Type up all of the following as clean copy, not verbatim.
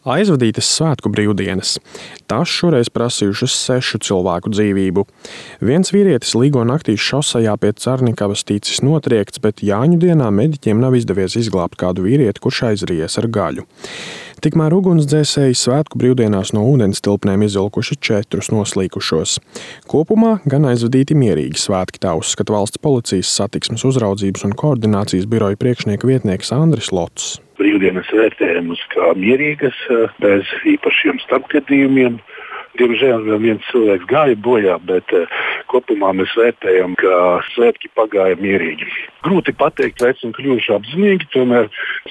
Aizvadītas svētku brīvdienas. Tās šoreiz prasījušas 6 cilvēku dzīvību. Viens vīrietis līgo naktīs šosejā pie Carnikavas ticis notriekts, bet Jāņu dienā mediķiem nav izdevies izglābt kādu vīrieti, kurš aizries ar gaļu. Tikmēr ugunsdzēsēji svētku brīvdienās no ūdenstilpnēm izvilkuši 4 noslīkušos. Kopumā gan aizvadīti mierīgi svētki, tā uzskata valsts policijas satiksmes uzraudzības un koordinācijas biroja priekšnieka vietnieks Andris Lots. Brīvdienas vērtējumus kā mierīgas, bez īpašiem starpgadījumiem. Diemžēl vēl viens cilvēks gāja bojā, bet kopumā mēs vērtējam, ka svētki pagāja mierīgi. Grūti pateikt, vai esam kļuvuši apzinīgi, tomēr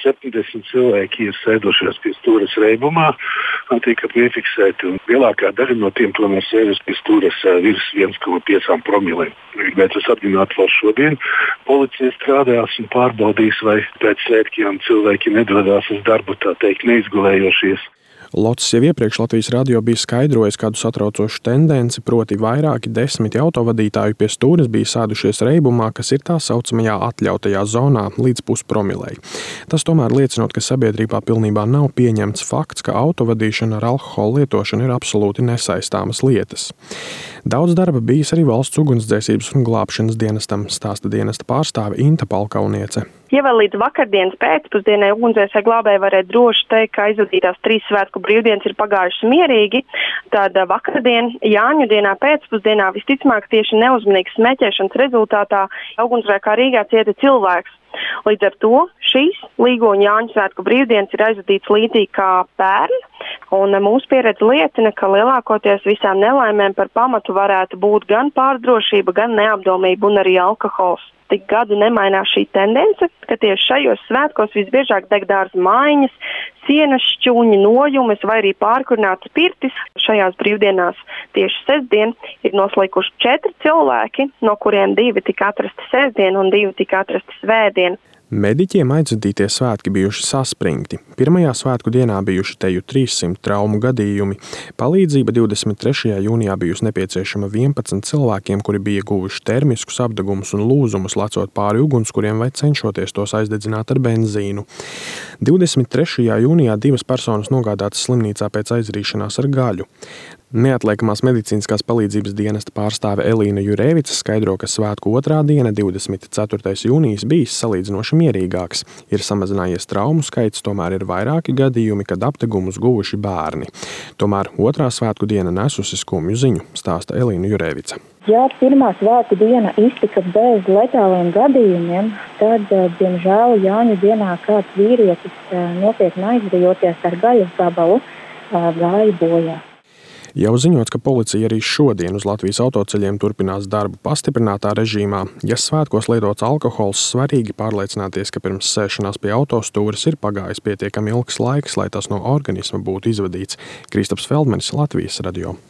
70 cilvēki ir sēdušies pie stūres reibumā, tika piefiksēti, un lielākā daļa no tiem tomēr sēžas pie stūres virs 1,5 promilēm. Bet es apzināti vēl šodien policija strādās un pārbaudīs, vai pēc svētkiem cilvēki nedodas uz darbu, tā teikt, neizgulējošies. Lots jau iepriekš Latvijas radio bija skaidrojis kādu satraucošu tendenci, proti vairāki 10 autovadītāju pie stūres bija sēdušies reibumā, kas ir tā saucamajā atļautajā zonā līdz puspromilei. Tas tomēr liecinot, ka sabiedrībā pilnībā nav pieņemts fakts, ka autovadīšana ar alkohola lietošanu ir absolūti nesaistāmas lietas. Daudz darba bijis arī valsts ugunsdzēsības un glābšanas dienestam, stāsta dienesta pārstāve Inta Palkauniece. Ja vēl līdz vakardienas pēcpusdienai ugunsdzēsēji glābēji varēja droši teikt, ka aizvadītās 3 svētku brīvdienas ir pagājušas mierīgi, tad vakardien, Jāņu dienā pēcpusdienā visticamāk tieši neuzmanīgas smēķēšanas rezultātā ugunsgrēkā Rīgā cieta cilvēks. Līdz ar to šīs Līgo un Jāņu svētku brīvdienas ir aizvadītas līdzīgi kā pērn, un mūsu pieredze liecina, ka lielākoties visām nelaimēm par pamatu varētu būt gan pārdrošība, gan neapdomība un arī alkohols. Tik gadu nemainās šī tendence, ka tieši šajos svētkos visbiežāk deg dārza mājiņas, sienas šķūņi, nojumes vai arī pārkurinātas pirtis. Šajās brīvdienās tieši sestdien ir noslīkuši 4 cilvēki, no kuriem 2 tika atrasti sestdien un 2 tika atrasti svētdien. Mediķiem aizvadītie svētki bijuši saspringti. Pirmajā svētku dienā bijuši teju 300 traumu gadījumi. Palīdzība 23. jūnijā bijusi nepieciešama 11 cilvēkiem, kuri bija guvuši termiskus apdegumus un lūzumus, lecot pāri ugunskuriem vai cenšoties tos aizdedzināt ar benzīnu. 23. jūnijā 2 personas nogādātas slimnīcā pēc aizrīšanās ar gaļu. Neatliekamās medicīniskās palīdzības dienesta pārstāve Elīna Jurēvica skaidro, ka svētku otrā diena, 24. jūnijas, bijis salīdzinoši mierīgāks. Ir samazinājies traumu skaits, tomēr ir vairāki gadījumi, kad apdegumus guvuši bērni. Tomēr otrā svētku diena nesusi skumju ziņu, stāsta Elīna Jurēvica. Ja pirmā svētku diena iztika bez letāliem gadījumiem, tad, diemžēl, Jāņu dienā kāds vīrietis nopietni aizrijoties ar gaļas gabalu gāja bojā. Jau ziņots, ka policija arī šodien uz Latvijas autoceļiem turpinās darbu pastiprinātā režīmā. Ja svētkos lietots alkohols, svarīgi pārliecināties, ka pirms sēšanās pie autostūres ir pagājis pietiekami ilgs laiks, lai tas no organisma būtu izvadīts. Kristaps Feldmanis, Latvijas radio.